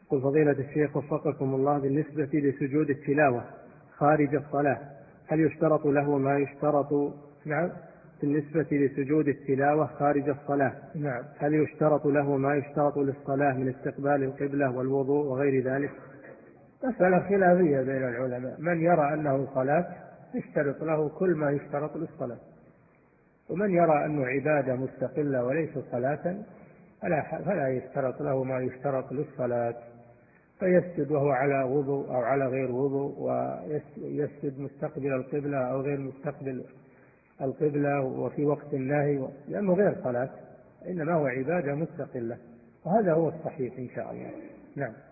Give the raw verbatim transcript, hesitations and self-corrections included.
قل فضيلة الشيخ وفقكم الله، بالنسبة لسجود التلاوة خارج الصلاة هل يشترط له ما يشترط؟ نعم. بالنسبة لسجود التلاوة خارج الصلاة نعم. هل يشترط له ما يشترط للصلاة من استقبال القبلة والوضوء وغير ذلك؟ مسألة خلافية بين العلماء، من يرى أنه صلاة يشترط له كل ما يشترط للصلاة، ومن يرى أنه عبادة مستقلة وليس صلاة فلا يشترط له ما يشترط للصلاة، فيسجد وهو على وضوء أو على غير وضوء، ويسجد مستقبل القبلة أو غير مستقبل القبلة وفي وقت النهي، لأنه غير صلاة، إنما هو عبادة مستقلة، وهذا هو الصحيح إن شاء الله. نعم.